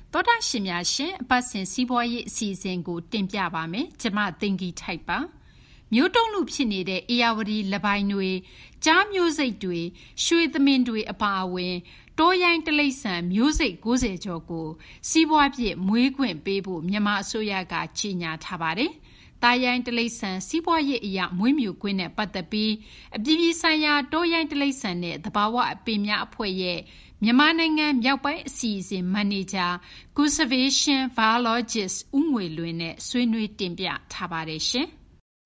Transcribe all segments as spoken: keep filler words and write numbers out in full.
သောတာရှင်များရှင်အပတ်စဉ်စီးပွားရေးအစီအစဉ်ကိုတင်ပြပါမယ်။ကျမသိင်္ဂီထိုက်ပါ။မျိုးတုံးလူဖြစ်နေတဲ့အေယာဝတီလပိုင်းတွေကြားမျိုးစိတ်တွေရွှေသမင်တွေအပါအဝင်တောရိုင်းတလိษံမျိုးစိတ်၉၀ကျော်ကိုစီးပွားဖြစ်မွေးခွင့်ပေးဖို့မြန်မာအစိုးရကကြေညာထားပါတယ်။တာရိုင်းတလိษံစီးပွားရေးအရာမွေးမြူခွင့်နဲ့ပတ်သက်ပြီးအပြည်ပြည်ဆိုင်ရာတောရိုင်းတလိษံနဲ့သဘာဝအပင်များအဖွဲ့ရဲ့မြန်မာနိုင်ငံမြောက်ပိုင်းအစီအစဉ်မန်နေဂျာ Conservation Biologist ဦးငွေလွင်နဲ့ဆွေးနွေးတင်ပြထားပါတယ်ရှင်။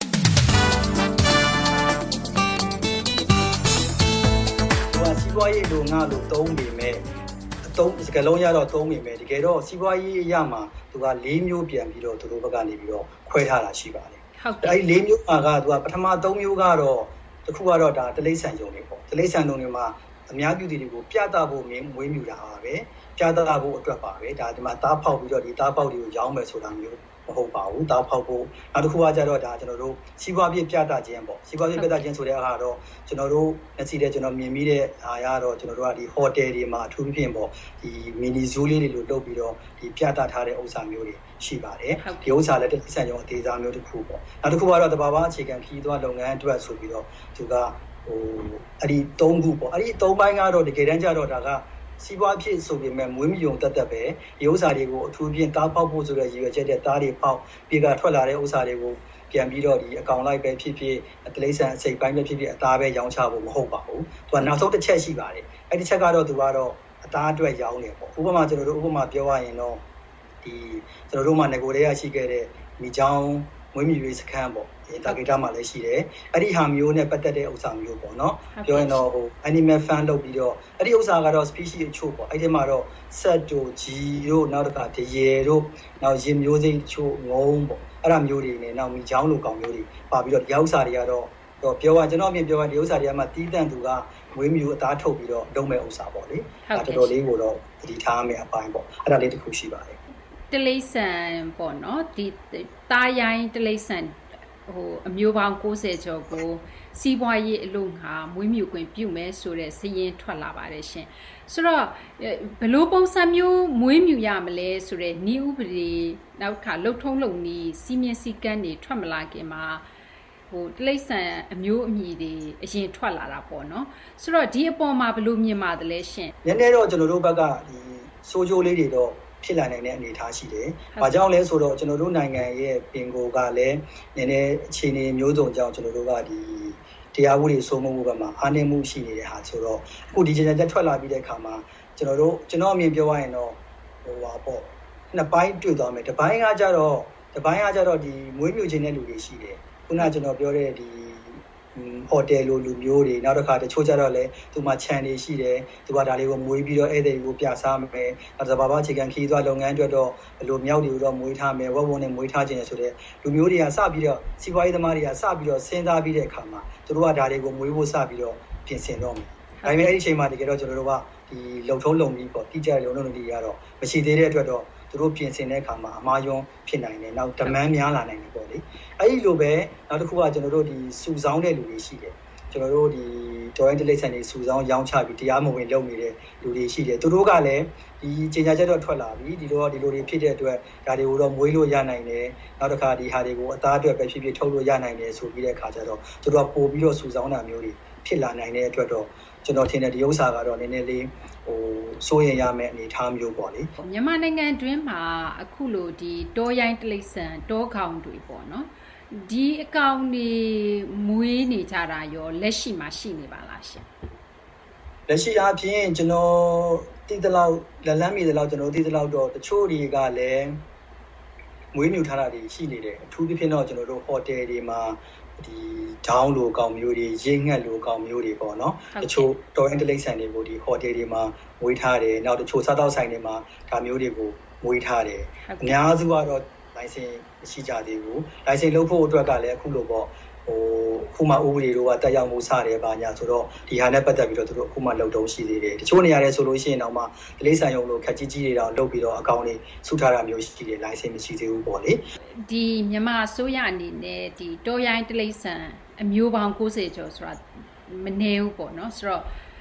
စီးပွားရေးလိုငါလိုသုံးပေမဲ့အသုံးစကလုံးရတော့သုံးပေမဲ့တကယ်တော့စီးပွားရေးအရာမှာသူက၄မျိုးပြန်ပြီးတော့သူတို့ဘက်ကနေပြီးတော့ခွဲထားတာရှိပါတယ်။ဟုတ်ကဲ့အဲဒီ၄မျိုးမှာကသူကပထမ၃မျိုးကတော့တစ်ခုကတော့ဒါတလိษံယုံတွေပေါ့တလိษံယုံတွေမှာအများပြည်သူတွေကိုပြသဖို့မွေးမြူတာပါပဲပြသဖို့အတွက်ပါပဲဒါဒီမှာသားဖောက်ပြီးတော့ဒီသားပေါက်တွေကိုရောင်းမယ်ဆိုတာမျိုးမဟုတ်ပါဘူးသားဖောက်ဖို့နောက်တစ်ခုကကြတော့ဒါကျွန်တော်တို့စီးပွားပြပြသခြင်းပေါ့စီးပွားပြပြသခြင်းဆိုတဲ့အားတော့ကျွန်တော်တို့လက်ရှိတဲ့ကျွန်တော်မြင်မိတဲ့အားရတော့ကျွန်တော်တို့ကဒီဟိုတယ်တွေမှာအထူးဖြင့်ပေါ့ဒီမီနီဇူးလေးတွေလိုလုပ်ပြီးတော့ဒီပြသထားတဲ့ဥစ္စာမျိုးတွေရှိပါတယ်ဒီဥစ္စာလည်းတစ်ဆန်ရောအသေးစားမျိုးတစ်ခုပေါ့နောက်တစ်ခုကတော့တဘာဝအခြေခံခီးသွွားလုပ်ငန်းအတွက်ဆိုပြီးတော့သူကဟိုအဲ့ဒီ၃ခုပေါ့အဲ့ဒီ၃ပိုင်းကတော့တကယ်တမ်းကျတော့ဒါကစီးပွားဖြစ်ဆိုပေမဲ့မွေးမြူုံတက်တက်ပဲဒီဥစ္စာတွေကိုအထူးဖြင့်တားပေါက်ဖို့ဆိုတဲ့ရည်ရွယ်ချက်တဲ့တားတွေပေါက်ပြေကထွက်လာတဲ့ဥစ္စာတွေကိုပြန်ပြီးတော့ဒီအကောင်လိုက်ပဲဖြစ်ဖြစ်တလိษံအစိပ်ပိုင်းပဲဖြစ်ဖြစ်အသားပဲရောင်းချဖို့မဟုတ်ပါဘူးသူကနောက်ဆုံးတစ်ချက်ရှိပါတယ်အဲ့ဒီချက်ကတော့သူကတော့အသားအတွက်ရောင်းတယ်ပေါ့ဥပမာကျွန်တော်တို့ဥပမာပြောရရင်တော့ဒီကျွန်တော်တို့မှငကိုတွေကရှိခဲ့တဲ့မိချောင်းမွေးမြူရေးစခန်းပေါ့ဒီတာဂီတာမှာလည်းရှိတယ်အဲ့ဒီဟာမျိုးနဲ့ပတ်သက်တဲ့ဥစ္စာမျိုးပေါ့နော်ပြောရင်တော့ဟို animal farm လုပ်ပြီးတော့အဲ့ဒီဥစ္စာကတော့ species အချို့ပေါ့အဲ့ဒီမှာတော့ဆက်တို့ဂျီတို့နောက်တစ်ခါတရေတို့နောက်ရင်မျိုးစိတ်အချို့ငုံပေါ့အဲ့ဒါမျိုးတွေနဲ့နောက်မိချောင်းလိုကောင်မျိုးတွေပါပြီးတော့ဒီဥစ္စာတွေကတော့တော့ပြောရကျွန်တော်အမြင်ပြောရဒီဥစ္စာတွေကမှတီးတန့်သူကမွေးမြူအသားထုတ်ပြီးတော့လုပ်မဲ့ဥစ္စာပေါ့လေအဲ့တော်တော်လေးကိုတော့သတိထားမယ်အပိုင်းပေါ့အဲ့ဒါလေးတစ်ခုရှိပါတယ်တလိษံပေါ့နော်ဒီတာရိုင်းတလိษံဟိုအမျိုးပေါင်း၉၀ကျော်ကိုစီးပွားရေးအလို့ငါမွေးမြူခွင့်ပြုမယ်ဆိုတဲ့စည်ရင်ထွက်လာပါတယ်ရှင်ဆိုတော့ဘလို့ပုံစံမျိုးမွေးမြူရမလဲဆိုတဲ့ဤဥပဒေနောက်ခါလှုပ်ထုံးလုံနီးစီမင်းစည်းကမ်းတွေထွက်မလာခင်မှာဟိုတလိษံအမျိုးအမည်တွေအရင်ထွက်လာတာပေါ့နော်ဆိုတော့ဒီအပေါ်မှာဘလို့မြင်ပါတယ်လဲရှင်နည်းနည်းတော့ကျွန်တော်တို့ဘက်ကဒီစိုးကြိုးလေးတွေတော့ဖြစ်လာနိုင်တဲ့အနေအထားရှိတယ်။ဘာကြောင့်လဲဆိုတော့ကျွန်တော်တို့နိုင်ငံရဲ့ပင်ကိုယ်ကလည်းနည်းနည်းအခြေအနေမျိုးစုံကြောင့်ကျွန်တော်တို့ကဒီတရားဥပဒေစိုးမိုးမှုဘက်မှာအားနည်းမှုရှိနေတဲ့ဟာဆိုတော့အခုဒီကြေညာချက်ထွက်လာပြီးတဲ့အခါမှာကျွန်တော်တို့ကျွန်တော်အမြင်ပြောရရင်တော့ဟိုပါပေါ့နှစ်ပိုင်းတွေ့သွားမယ်။တစ်ပိုင်းကကြတော့တစ်ပိုင်းကကြတော့ဒီမွေးမြူခြင်းတဲ့လူတွေရှိတယ်။ခုနကကျွန်တော်ပြောတဲ့ဒီဟိုတယ်လိုလူမျိုးတွေနောက်တစ်ခါတချို့ကြတော့လဲသူမှခြံတွေရှိတယ်သူကဒါလေးကိုမွေးပြီးတော့ဧည့်သည်ကိုပြစားမယ်နောက်သဘာဝအခြေခံခီးသွွားလုပ်ငန်းအတွက်တော့ဘယ်လိုမြောက်တွေကိုတော့မွေးထားမယ်ဝက်ဝုံနဲ့မွေးထားခြင်းရဆိုတဲ့လူမျိုးတွေကစပြီးတော့စီးပွားရေးသမားတွေကစပြီးတော့စဉ်းစားပြီးတဲ့အခါမှာသူတို့ကဒါတွေကိုမွေးဖို့စပြီးတော့ပြင်ဆင်တော့မယ်ဒါပေမဲ့အဲ့ဒီအချိန်မှာတကယ်တော့ကျွန်တော်တို့ကဒီလုံထုံးလုံပြီးပေါ့တိကျလုံလုံတွေကတော့မရှိသေးတဲ့အတွက်တော့သူတို့ပြင်ဆင်တဲ့အခါမှာအမှားယွင်းဖြစ်နိုင်တယ်နောက် demand များလာနိုင်တယ်ပေါ့လေအဲ့ဒီလိုပဲနောက်တစ်ခုကကျွန်တော်တို့ဒီစုဆောင်းတဲ့လူတွေရှိတယ်ကျွန်တော်တို့ဒီတော်ရင်တလိษံတွေစုဆောင်းရောင်းချပြီးတရားမဝင်လုပ်နေတဲ့လူတွေရှိတယ်သူတို့ကလည်းဒီကြေညာချက်တော့ထွက်လာပြီဒီလိုတော့ဒီလိုတွေဖြစ်တဲ့အတွက်ဒါတွေကိုတော့မွေးလို့ရနိုင်တယ်နောက်တစ်ခါဒီဟာတွေကိုအသားအတွက်ပဲဖြစ်ဖြစ်ထုတ်လို့ရနိုင်တယ်ဆိုပြီးတဲ့အခါကျတော့သူတို့ကပို့ပြီးတော့စုဆောင်းတာမျိုးတွေဖြစ်လာနိုင်တဲ့အတွက်တော့ကျွန်တော်ထင်တယ်ဒီဥစ္စာကတော့နည်းနည်းလေးဟိုစိုးရင်ရမယ့်အနေအထားမျိုးပေါ့လေမြန်မာနိုင်ငံတွင်းမှာအခုလိုဒီတောရိုင်းတလိษံတောကောင်တွေပေါ့နော်ဒီအကောင်တွေမွေးနေကြတာရောလက်ရှိမှာရှိနေပါလားရှင်လက်ရှိအပြင်ကျွန်တော်သိသလောက်လက်လန်းမီသလောက်ကျွန်တော်သိသလောက်တော့တချို့တွေကလည်းမွေးမြူထားတာတွေရှိနေတယ်အထူးသဖြင့်တော့ကျွန်တော်တို့ဟိုတယ်တွေမှာဒီဂျောင်းလိုကောင်မျိုးတွေရင်းငှက်လိုကောင်မျိုးတွေပေါ့နော်တချို့တော်ရင်တလိษံတွေကိုဒီဟိုတယ်တွေမှာမွေးထားတယ်နောက်တချို့စားတောက်ဆိုင်တွေမှာဒါမျိုးတွေကိုမွေးထားတယ်အများစုကတော့လိုင်စင်မရှိကြသေးဘူးလိုင်စင်လုပ်ဖို့အတွက်ကလည်းအခုလိုပေါ့ဟိုခုမှဥပဒေတို့ကတက်ရောက်မှုစတယ်ပါညာဆိုတော့ဒီဟာနဲ့ပတ်သက်ပြီးတော့သူတို့အခုမှလုံတုံးရှိသေးတယ်တချို့နေရာတွေဆိုလို့ရှိရင်တော့မှတလိษံရုံလိုခက်ကြီးကြီးတွေတော့လုပ်ပြီးတော့အကောင့်တွေစုထားတာမျိုးရှိတယ်လိုင်စင်မရှိသေးဘူးပေါ့လေဒီမြန်မာအစိုးရအနေနဲ့ဒီတောရိုင်းတလိษံအမျိုးပေါင်း၉၀ကျော်ဆိုတာမနည်းဘူးပေါ့နော်ဆိုတော့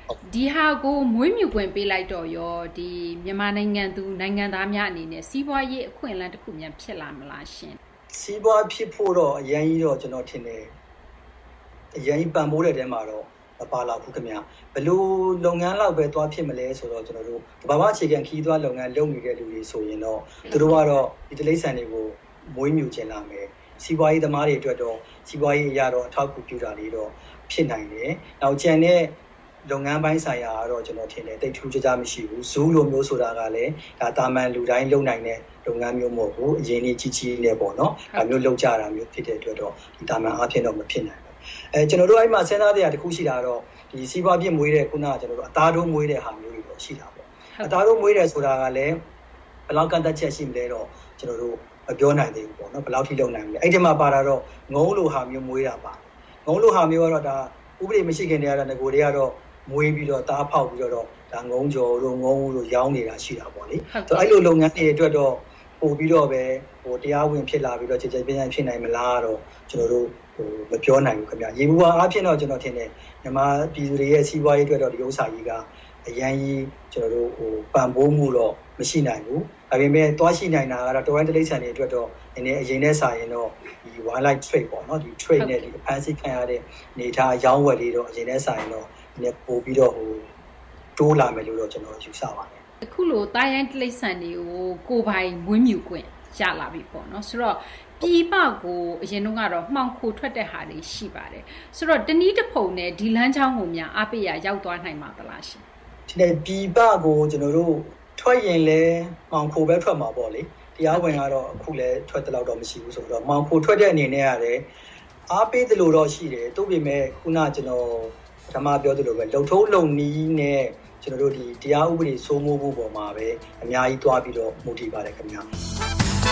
ဒီဟာကိုမွေးမြူခွင့်ပေးလိုက်တော့ရောဒီမြန်မာနိုင်ငံသူနိုင်ငံသားများအနေနဲ့စီးပွားရေးအခွင့်အလမ်းတစ်ခုမြန်ဖြစ်လာမလားရှင်စီးပွားဖြစ်ဖို့တော့အရင်ကြီးတော့ကျွန်တော်ထင်တယ်အရင်ပံ့ပိုးတဲ့တဲမှာတော့မပါလာဘူးခင်ဗျဘလို့လုပ်ငန်းလောက်ပဲသွားဖြစ်မလဲဆိုတော့ကျွန်တော်တို့ဘာမှအခြေခံခီးသွားလုပ်ငန်းလုပ်နေတဲ့လူတွေဆိုရင်တော့သူတို့ကတော့ဒီတိရစ္ဆာန်တွေကိုမွေးမြူခြင်းလာမယ်စီးပွားရေးသမားတွေအတွက်တော့စီးပွားရေးအရာတော့အထောက်အကူပြုတာလေးတော့ဖြစ်နိုင်တယ်နောက်ကျန်တဲ့လုပ်ငန်းပိုင်းဆိုင်ရာကတော့ကျွန်တော်ထင်တယ်တိတ်ထူးခြားခြားမရှိဘူးဇူးလိုမျိုးဆိုတာကလည်းဒါတာမန်လူတိုင်းလုပ်နိုင်တဲ့လုပ်ငန်းမျိုးမဟုတ်ဘူးအရင်ကြီးကြီးကြီးနဲ့ပေါ့နော်ဒါမျိုးလုပ်ကြတာမျိုးဖြစ်တဲ့အတွက်တော့ဒီတာမန်အဖြစ်တော့မဖြစ်နိုင်ဘူးအဲကျွန်တော်တို့အဲ့မှာစဉ်းစားတဲ့အရာတစ်ခုရှိတာတော့ဒီစီးပွားပြည့်မွေးတဲ့ခုနကကျွန်တော်တို့အသားတို့မွေးတဲ့ဟာမျိုးတွေတော့ရှိတာပေါ့အသားတို့မွေးတယ်ဆိုတာကလည်းဘယ်လောက်ကန့်သက်ချက်ရှိမလဲတော့ကျွန်တော်တို့မပြောနိုင်သေးဘူးပေါ့နော်ဘယ်လောက်ထိလုပ်နိုင်မလဲအဲ့ဒီမှာပါတာတော့ငုံလိုဟာမျိုးမွေးတာပါငုံလိုဟာမျိုးကတော့ဒါဥပဒေမရှိခင်တည်းကတော့ငကိုတွေကတော့မွေးပြီးတော့သားဖောက်ပြီးတော့ဒါငုံကြော်တို့ငုံတို့ရောင်းနေတာရှိတာပေါ့လေဆိုအဲ့လိုလုပ်ငန်းတွေအတွက်တော့ပို့ပြီးတော့ပဲဟိုတရားဝင်ဖြစ်လာပြီးတော့ခြေခြေပြင်းပြင်းဖြစ်နိုင်မလားတော့ကျွန်တော်တို့ဟိုမပြောနိုင်ဘူးခင်ဗျရေဘူးဝါအားဖြင့်တော့ကျွန်တော်ထင်တယ်မြန်မာပြည်သူတွေရဲ့စီးပွားရေးအတွက်တော့ဒီဥစ္စာကြီးကအရင်ကြီးကျွန်တော်တို့ဟိုပံ့ပိုးမှုတော့မရှိနိုင်ဘူးဒါပေမဲ့တွားရှိနိုင်တာကတော့တော်ရန်တိရစ္ဆာန်တွေအတွက်တော့နည်းနည်းအရင်နဲ့စာရင်တော့ဒီ wildlife trade ပေါ့နော်ဒီ trade နဲ့ဒီအဖမ်းဆီးခံရတဲ့နေထားရောင်းဝယ်လေးတော့အရင်နဲ့စာရင်တော့နည်းပို့ပြီးတော့ဟိုတိုးလာမယ်လို့တော့ကျွန်တော်ယူဆပါတယ်အခုလိုတာရိုင်းတိရစ္ဆာန်တွေကိုကိုယ်ပိုင်မွေးမြူခွင့်ရလာပြီပေါ့နော်ဆိုတော့ပြည်ပကိုအရင်တော့ကတော့မှောင်ခိုထွက်တဲ့ဟာတွေရှိပါတယ်ဆိုတော့တနည်းတစ်ဖုံနဲ့ဒီလမ်းကြောင်းကိုများအပိယရောက်သွားနိုင်မှာသလားရှင်ဒီနေ့ပြည်ပကိုကျွန်တော်တို့ထွက်ရင်လည်းမှောင်ခိုပဲထွက်မှာပေါ့လေတရားဝင်ကတော့အခုလည်းထွက်တဲ့လောက်တော့မရှိဘူးဆိုတော့မှောင်ခိုထွက်တဲ့အနေနဲ့ရတယ်အားပေးတယ်လို့တော့ရှိတယ်သို့ပေမဲ့ခုနကျွန်တော်ပထမပြောသလိုပဲလုံထုံးလုံနီးနဲ့ကျွန်တော်တို့ဒီတရားဥပဒေစိုးမိုးမှုပေါ်မှာပဲအများကြီးတွားပြီးတော့မူတည်ပါတယ်ခင်ဗျာ